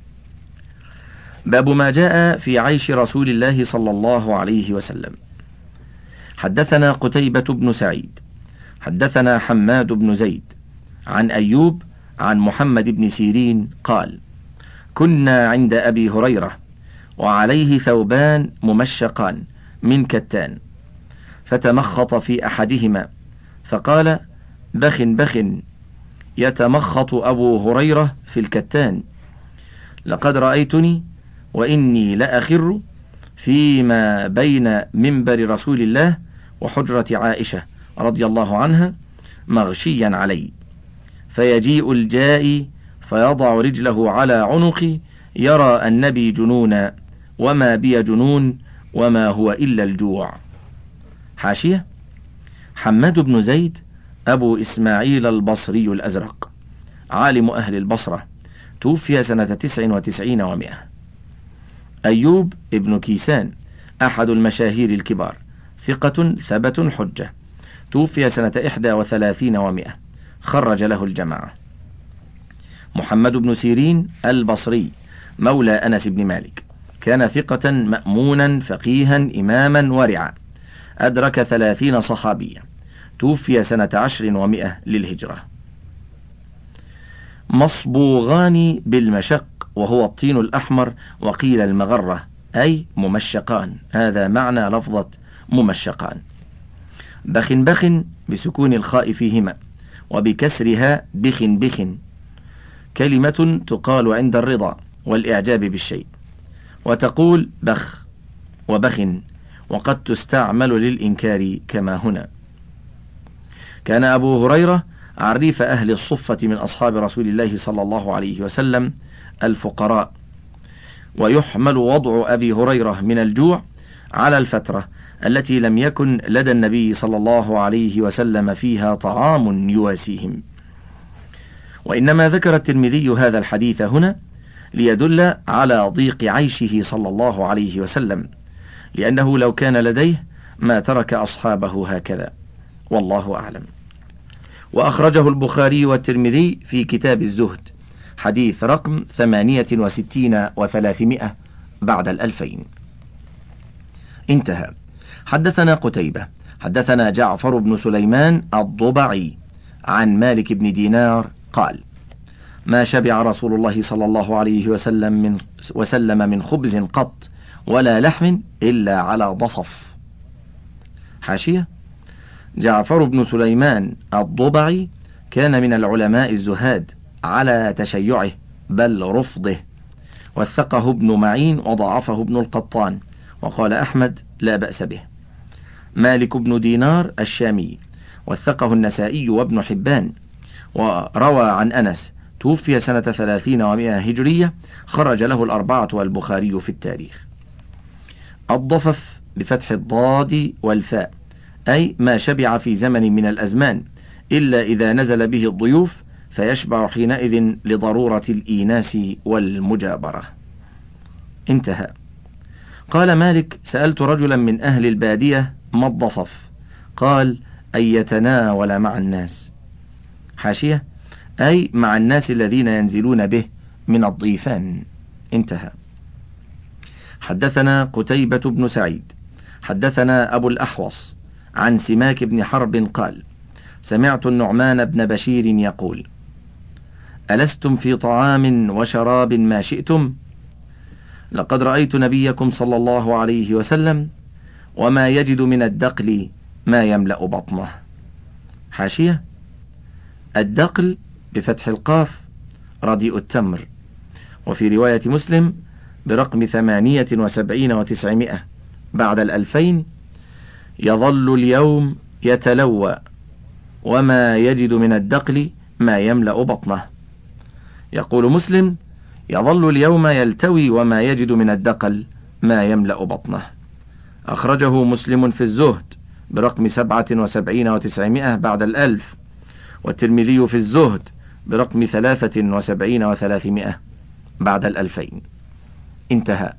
باب ما جاء في عيش رسول الله صلى الله عليه وسلم. حدثنا قتيبة بن سعيد حدثنا حماد بن زيد عن أيوب عن محمد بن سيرين قال: كنا عند أبي هريرة وعليه ثوبان ممشقان من كتان، فتمخط في أحدهما فقال: بخ بخ. يتمخط أبو هريرة في الكتان: لقد رأيتني وإني لأخر فيما بين منبر رسول الله وحجرة عائشة رضي الله عنها مغشيا علي، فيجيء الجائي فيضع رجله على عنقي يرى النبي جنونا، وما بي جنون وما هو إلا الجوع. حاشية: حماد بن زيد أبو إسماعيل البصري الأزرق، عالم أهل البصرة، توفي سنة تسع وتسعين ومائة. أيوب ابن كيسان أحد المشاهير الكبار، ثقة ثبت حجة، توفي سنة إحدى وثلاثين ومائة، خرج له الجماعة. محمد بن سيرين البصري مولى أنس بن مالك، كان ثقة مأمونا فقيها إماما ورعا، أدرك ثلاثين صحابيا، توفي سنة عشر ومائة للهجرة. مصبوغان بالمشق، وهو الطين الأحمر، وقيل المغرة، أي ممشقان، هذا معنى لفظة ممشقان. بخ بخ بسكون الخاء فيهما وبكسرها بخ بخ، كلمة تقال عند الرضا والإعجاب بالشيء، وتقول بخ وبخ، وقد تستعمل للإنكار كما هنا. كان أبو هريرة عريف أهل الصفة من أصحاب رسول الله صلى الله عليه وسلم الفقراء، ويحمل وضع أبي هريرة من الجوع على الفترة التي لم يكن لدى النبي صلى الله عليه وسلم فيها طعام يواسيهم. وإنما ذكر الترمذي هذا الحديث هنا ليدل على ضيق عيشه صلى الله عليه وسلم، لأنه لو كان لديه ما ترك أصحابه هكذا، والله أعلم. وأخرجه البخاري والترمذي في كتاب الزهد، حديث رقم ثمانية وستين وثلاثمائة بعد الألفين. انتهى. حدثنا قتيبة حدثنا جعفر بن سليمان الضبعي عن مالك بن دينار قال: ما شبع رسول الله صلى الله عليه وسلم من, وسلم من خبز قط ولا لحم إلا على ضفف. حاشية: جعفر بن سليمان الضبعي كان من العلماء الزهاد على تشيعه بل رفضه، وثقه ابن معين وضعفه ابن القطان، وقال أحمد لا بأس به. مالك بن دينار الشامي وثقه النسائي وابن حبان، وروى عن أنس، توفي سنة ثلاثين ومائة هجرية، خرج له الأربعة والبخاري في التاريخ. الضفف بفتح الضاد والفاء، أي ما شبع في زمن من الأزمان إلا إذا نزل به الضيوف فيشبع حينئذ لضرورة الإيناس والمجابرة. انتهى. قال مالك: سألت رجلا من أهل البادية ما الضفف؟ قال: أن يتناول مع الناس. حاشية: أي مع الناس الذين ينزلون به من الضيفان. انتهى. حدثنا قتيبة بن سعيد حدثنا أبو الأحوص عن سماك بن حرب قال: سمعت النعمان بن بشير يقول: ألستم في طعام وشراب ما شئتم؟ لقد رأيت نبيكم صلى الله عليه وسلم وما يجد من الدقل ما يملأ بطنه. حاشية: الدقل بفتح القاف رديء التمر، وفي رواية مسلم برقم ثمانية وسبعين وتسعمائة بعد الألفين: يظل اليوم يتلوى وما يجد من الدقل ما يملأ بطنه. يقول مسلم: يظل اليوم يلتوي وما يجد من الدقل ما يملأ بطنه. أخرجه مسلم في الزهد برقم سبعة وسبعين وتسعمائة بعد الألف، والترمذي في الزهد برقم ثلاثة وسبعين وثلاثمائة بعد الألفين. انتهى.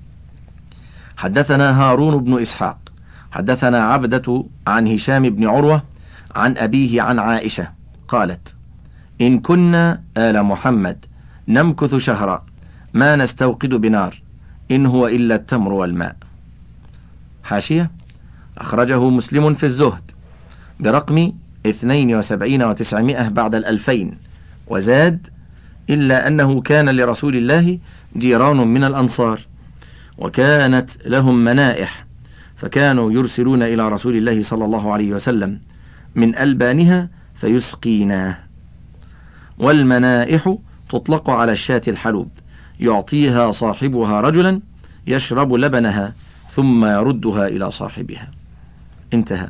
حدثنا هارون بن إسحاق حدثنا عبدة عن هشام بن عروة عن أبيه عن عائشة قالت: إن كنا آل محمد نمكث شهرا ما نستوقد بنار إن هو إلا التمر والماء. حاشية: أخرجه مسلم في الزهد برقم اثنين وسبعين وتسعمائة بعد الألفين، وزاد: إلا أنه كان لرسول الله جيران من الأنصار وكانت لهم منائح، فكانوا يرسلون إلى رسول الله صلى الله عليه وسلم من ألبانها فيسقيناه. والمنائح تطلق على الشاة الحلوب، يعطيها صاحبها رجلا يشرب لبنها ثم يردها إلى صاحبها. انتهى.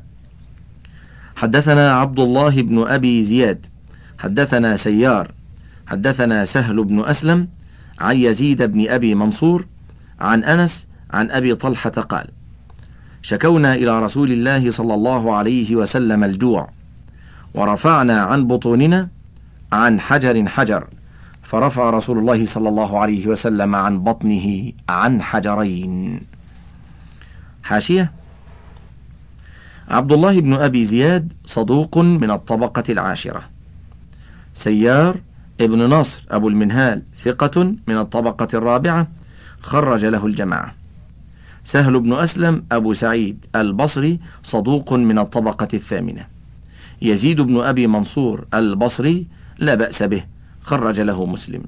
حدثنا عبد الله بن أبي زياد حدثنا سيار حدثنا سهل بن أسلم عن يزيد بن أبي منصور عن أنس عن أبي طلحة قال: شكونا إلى رسول الله صلى الله عليه وسلم الجوع، ورفعنا عن بطوننا عن حجر حجر، فرفع رسول الله صلى الله عليه وسلم عن بطنه عن حجرين. حاشية: عبد الله بن أبي زياد صدوق من الطبقة العاشرة. سيار ابن نصر أبو المنهال ثقة من الطبقة الرابعة، خرج له الجماعة. سهل بن أسلم أبو سعيد البصري صدوق من الطبقة الثامنة. يزيد بن أبي منصور البصري لا بأس به، خرج له مسلم.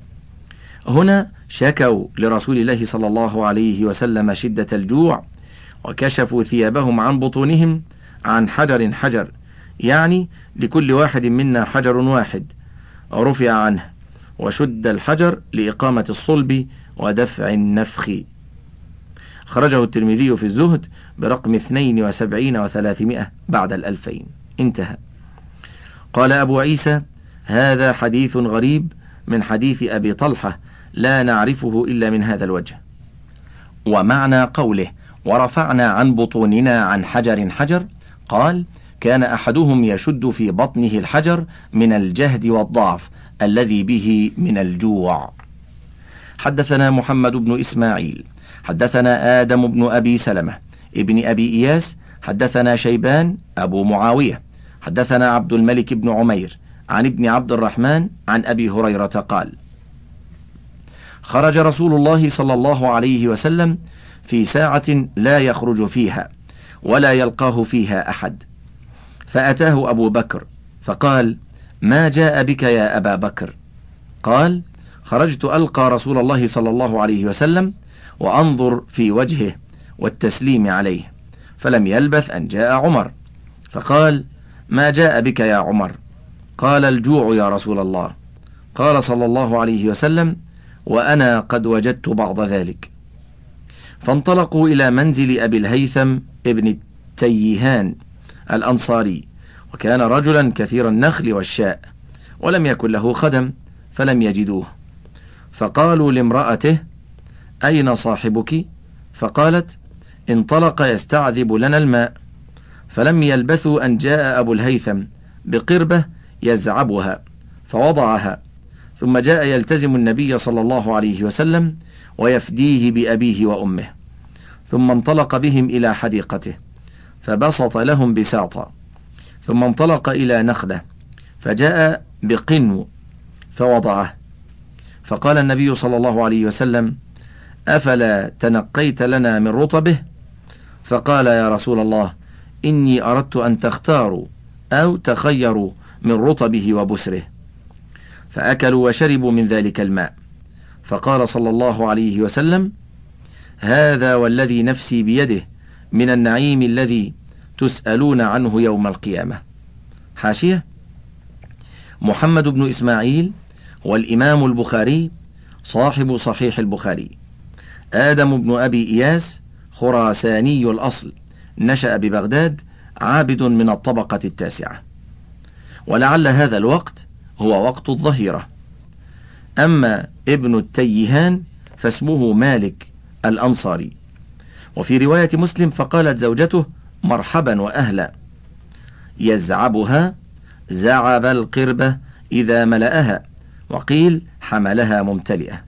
هنا شكوا لرسول الله صلى الله عليه وسلم شدة الجوع، وكشفوا ثيابهم عن بطونهم عن حجر حجر، يعني لكل واحد منا حجر واحد رفع عنه، وشد الحجر لإقامة الصلب ودفع النفخ. خرجه الترمذي في الزهد برقم اثنين وسبعين وثلاثمائة بعد الألفين. انتهى. قال أبو عيسى: هذا حديث غريب من حديث أبي طلحة لا نعرفه إلا من هذا الوجه. ومعنى قوله ورفعنا عن بطوننا عن حجر حجر، قال: كان أحدهم يشد في بطنه الحجر من الجهد والضعف الذي به من الجوع. حدثنا محمد بن إسماعيل حدثنا آدم بن أبي سلمة ابن أبي إياس حدثنا شيبان أبو معاوية حدثنا عبد الملك بن عمير عن ابن عبد الرحمن عن أبي هريرة قال: خرج رسول الله صلى الله عليه وسلم في ساعة لا يخرج فيها ولا يلقاه فيها أحد، فأتاه أبو بكر فقال: ما جاء بك يا أبا بكر؟ قال: خرجت ألقى رسول الله صلى الله عليه وسلم وأنظر في وجهه والتسليم عليه، فلم يلبث أن جاء عمر فقال: ما جاء بك يا عمر؟ قال: الجوع يا رسول الله. قال صلى الله عليه وسلم: وأنا قد وجدت بعض ذلك. فانطلقوا إلى منزل أبي الهيثم ابن التيهان الأنصاري، وكان رجلا كثير النخل والشاء، ولم يكن له خدم فلم يجدوه، فقالوا لامرأته: أين صاحبك؟ فقالت: انطلق يستعذب لنا الماء. فلم يلبثوا أن جاء أبو الهيثم بقربة يزعبها، فوضعها، ثم جاء يلتزم النبي صلى الله عليه وسلم ويفديه بأبيه وأمه، ثم انطلق بهم إلى حديقته فبسط لهم بساطا، ثم انطلق إلى نخلة فجاء بقنو فوضعه، فقال النبي صلى الله عليه وسلم: أفلا تنقيت لنا من رطبه؟ فقال: يا رسول الله، إني أردت أن تختاروا أو تخيروا من رطبه وبسره. فأكلوا وشربوا من ذلك الماء، فقال صلى الله عليه وسلم: هذا والذي نفسي بيده من النعيم الذي تسألون عنه يوم القيامة. حاشية: محمد بن إسماعيل والإمام البخاري صاحب صحيح البخاري، آدم بن أبي إياس خراساني الأصل، نشأ ببغداد، عابد من الطبقة التاسعة، ولعل هذا الوقت هو وقت الظهيرة. أما ابن التيهان فاسمه مالك الأنصاري. وفي رواية مسلم: فقالت زوجته: مرحبا وأهلا. يزعبها زعب القربة إذا ملأها، وقيل حملها ممتلئة.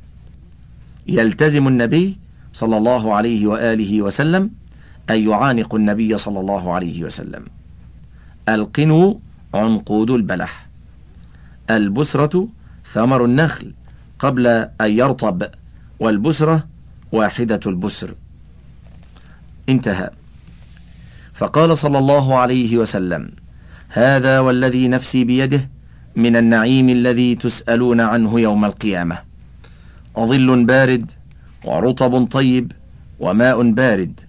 يلتزم النبي صلى الله عليه وآله وسلم أن يعانق النبي صلى الله عليه وسلم. القنو عنقود البلح. البسرة ثمر النخل قبل أن يرطب، والبسرة واحدة البسر. انتهى. فقال صلى الله عليه وسلم: هذا والذي نفسي بيده من النعيم الذي تسألون عنه يوم القيامة، ظل بارد ورطب طيب وماء بارد.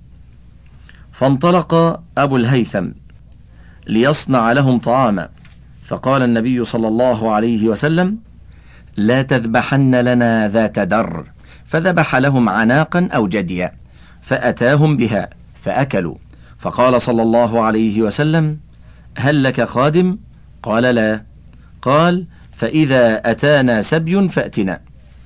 فانطلق أبو الهيثم ليصنع لهم طعاما، فقال النبي صلى الله عليه وسلم: لا تذبحن لنا ذات در، فذبح لهم عناقا أو جديا، فأتاهم بها فأكلوا. فقال صلى الله عليه وسلم: هل لك خادم؟ قال: لا. قال: فإذا أتانا سبي فأتنا.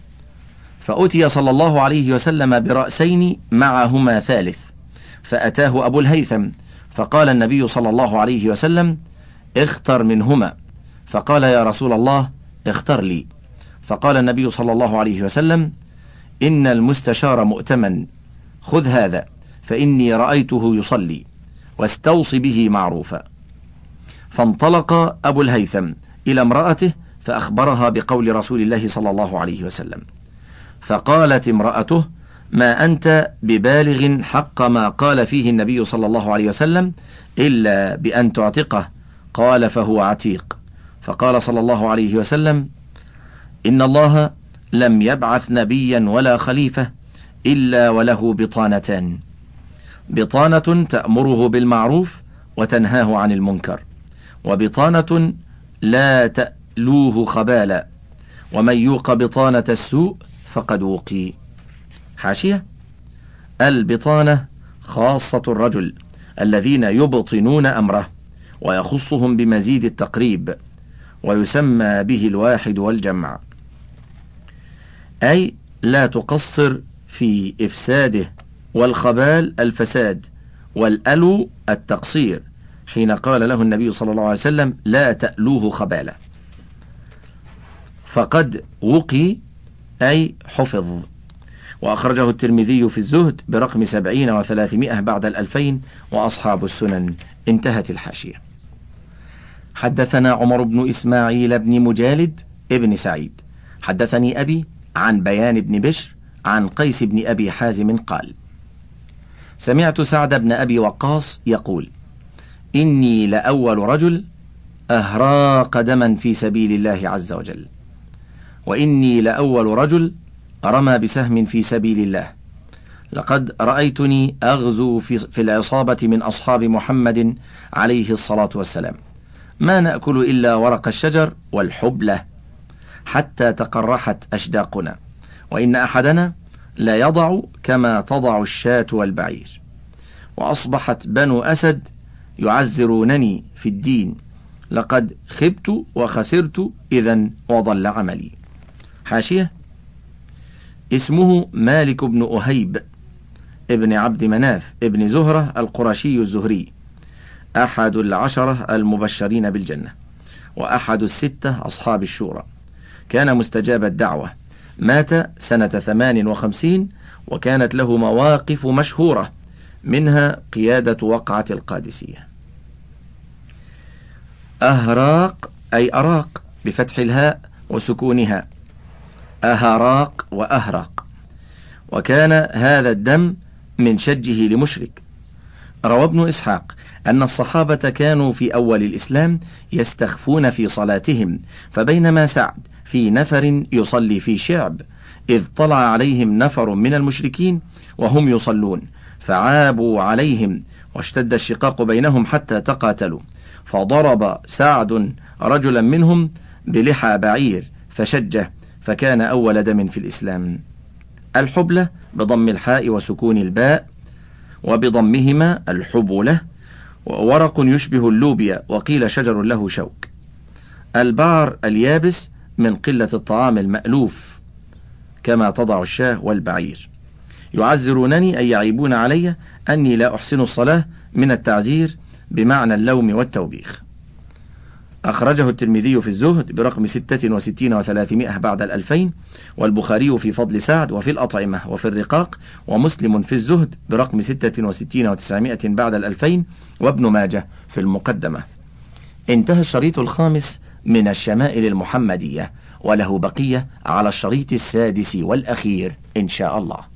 فأتي صلى الله عليه وسلم برأسين معهما ثالث، فأتاه أبو الهيثم، فقال النبي صلى الله عليه وسلم: اختر منهما. فقال: يا رسول الله، اختر لي. فقال النبي صلى الله عليه وسلم: إن المستشار مؤتمن، خذ هذا فإني رأيته يصلي، واستوصي به معروفا. فانطلق أبو الهيثم إلى امرأته فأخبرها بقول رسول الله صلى الله عليه وسلم، فقالت امرأته: ما أنت ببالغ حق ما قال فيه النبي صلى الله عليه وسلم إلا بأن تعتقه. قال: فهو عتيق. فقال صلى الله عليه وسلم: إن الله لم يبعث نبيا ولا خليفة إلا وله بطانتان: بطانة تأمره بالمعروف وتنهاه عن المنكر، وبطانة لا تألوه خبالا، ومن يوق بطانة السوء فقد وقي. حاشية: البطانة خاصة الرجل الذين يبطنون أمره، ويخصهم بمزيد التقريب، ويسمى به الواحد والجمع، أي لا تقصر في إفساده، والخبال الفساد، والألو التقصير، حين قال له النبي صلى الله عليه وسلم: لا تألوه خبالا. فقد وقي أي حفظ. وأخرجه الترمذي في الزهد برقم سبعين وثلاثمائة بعد الألفين، وأصحاب السنن. انتهت الحاشية. حدثنا عمر بن إسماعيل بن مجالد ابن سعيد حدثني أبي عن بيان بن بشر عن قيس بن أبي حازم قال: سمعت سعد بن أبي وقاص يقول: إني لأول رجل أهرى قدما في سبيل الله عز وجل، وإني لأول رجل رمى بسهم في سبيل الله. لقد رأيتني أغزو في, في العصابة من أصحاب محمد عليه الصلاة والسلام، ما نأكل إلا ورق الشجر والحبلة حتى تقرحت أشداقنا، وإن أحدنا لا يضع كما تضع الشاة والبعير. وأصبحت بنو أسد يعزرونني في الدين، لقد خبت وخسرت إذن وضل عملي. حاشية: اسمه مالك بن أهيب ابن عبد مناف ابن زهرة القرشي الزهري، أحد العشرة المبشرين بالجنة، وأحد الستة أصحاب الشورى، كان مستجاب الدعوة، مات سنة ثمان وخمسين، وكانت له مواقف مشهورة، منها قيادة وقعة القادسية. أهراق أي أراق بفتح الهاء وسكونها، أهراق وأهراق. وكان هذا الدم من شجه لمشرك. روى ابن إسحاق أن الصحابة كانوا في أول الإسلام يستخفون في صلاتهم، فبينما سعد في نفر يصلي في شعب إذ طلع عليهم نفر من المشركين وهم يصلون، فعابوا عليهم واشتد الشقاق بينهم حتى تقاتلوا، فضرب سعد رجلا منهم بلحى بعير فشجه، فكان أول دم في الإسلام. الحبلة بضم الحاء وسكون الباء، وبضمهما الحبلة، وورق يشبه اللوبيا، وقيل شجر له شوك. البعر اليابس من قلة الطعام المألوف، كما تضع الشاه والبعير. يعزرونني أي يعيبون علي أني لا أحسن الصلاة، من التعزير بمعنى اللوم والتوبيخ. أخرجه الترمذي في الزهد برقم ستة وستين وثلاثمائة بعد الألفين، والبخاري في فضل سعد وفي الأطعمة وفي الرقاق، ومسلم في الزهد برقم ستة وستين وتسعمائة بعد الألفين، وابن ماجه في المقدمة. انتهى الشريط الخامس من الشمائل المحمدية، وله بقية على الشريط السادس والأخير إن شاء الله.